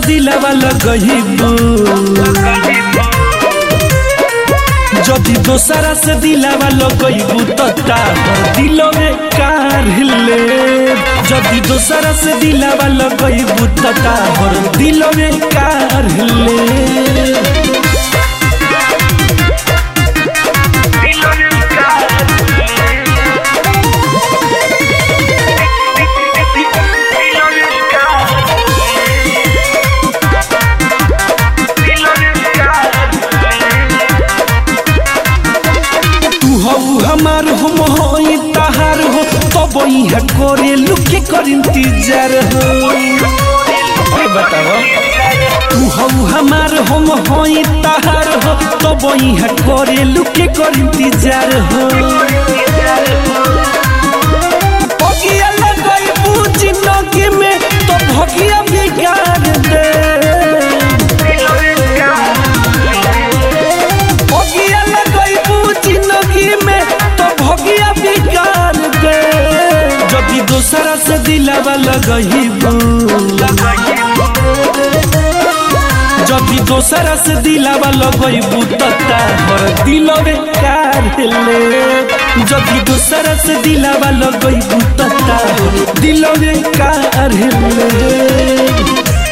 दिलावा लगइबू जदि दोसरा से दिलावा लगइबू त ताहर दिलो में कार ले जदि दोसरा से दिलावा लगइबू त ताहर दिलो में कार ले हमार हम होई तहार हो तब इहा करे लुके कर इंतजार हो बताओ तू हऊ हमार हम होई तहार हो तब इहा करे लुके कर इंतजार हो भगिया लगइबू जिंदगी में तो भगिया बिगाड़ दे भगिया लगइबू जिंदगी में भगिया बिगाड़ दे जदि दोसरा से दिलावा लगइबू जदि दोसरा से दिलावा लगइबू त ताहर दिल में कार ले जदि दोसरा से दिलावा लगइबू त ताहर दिल में कार ले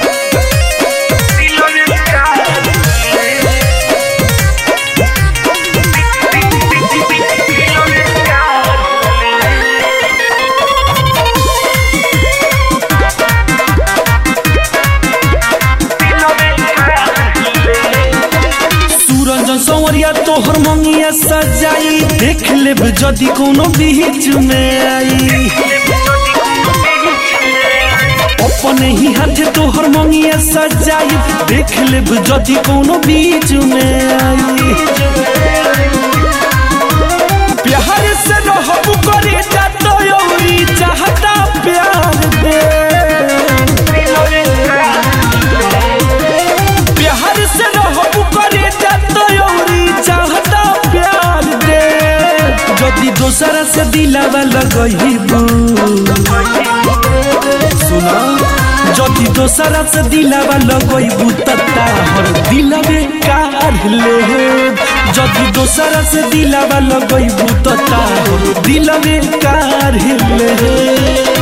सवरिया तोहर मंगिया सजाई देख लेब जदि कोनो बीच में आई अपने ही हाथ तोहर मंगिया सजाई देख लेब जदि कोनो बीच में आई प्यार से रहब करे जातो औरी चाहता प्यार दे प्यार से रहब करे जातो चाहता प्यार दे जदि दोसरा से दिलावा लगइबू सुना जदि दोसरा से दिलावा लगइबू त ताहर दिल में कार ले जदि दोसरा से दिलावा लगइबू त ताहर दिल में कार ले